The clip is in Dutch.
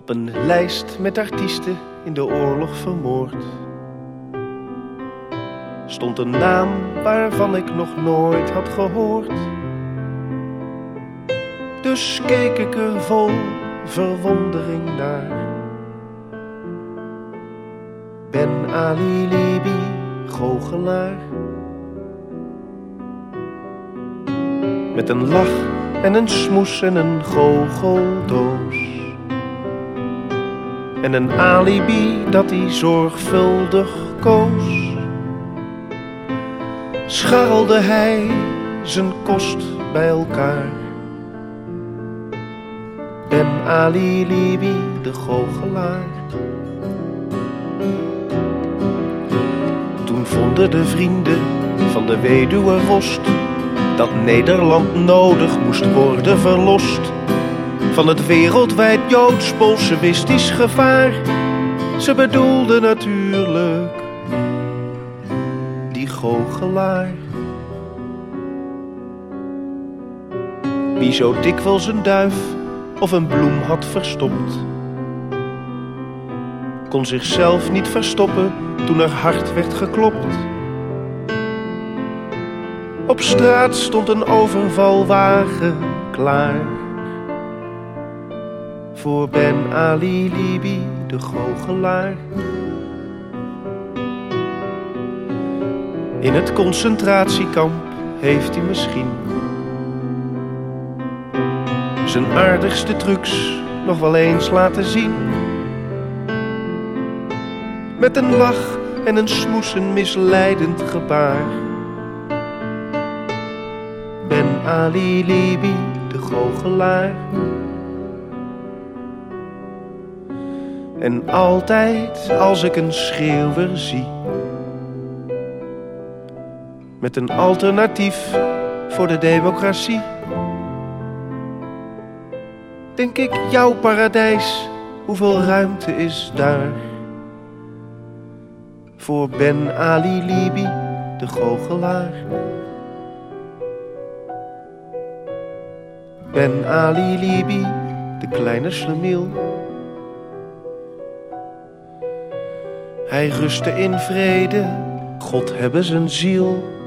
Op een lijst met artiesten in de oorlog vermoord stond een naam waarvan ik nog nooit had gehoord. Dus keek ik er vol verwondering naar. Ben Ali Libi, goochelaar. Met een lach en een smoes en een goocheldoos. En een alibi dat hij zorgvuldig koos. Scharrelde hij zijn kost bij elkaar. Ben Ali Libi, de goochelaar. Toen vonden de vrienden van de weduwe Wost dat Nederland nodig moest worden verlost van het wereldwijd joods-bolsjewistisch gevaar. Ze bedoelden natuurlijk die goochelaar. Wie zo dikwijls een duif of een bloem had verstopt, kon zichzelf niet verstoppen toen er hard werd geklopt. Op straat stond een overvalwagen klaar voor Ben Ali Libi, de goochelaar. In het concentratiekamp heeft hij misschien zijn aardigste trucs nog wel eens laten zien. Met een lach en een smoes, een misleidend gebaar. Ben Ali Libi, de goochelaar. En altijd als ik een schreeuwer zie, met een alternatief voor de democratie, denk ik, jouw paradijs, hoeveel ruimte is daar voor Ben Ali Libi, de goochelaar. Ben Ali Libi, de kleine slemiel. Hij rustte in vrede, God hebben zijn ziel.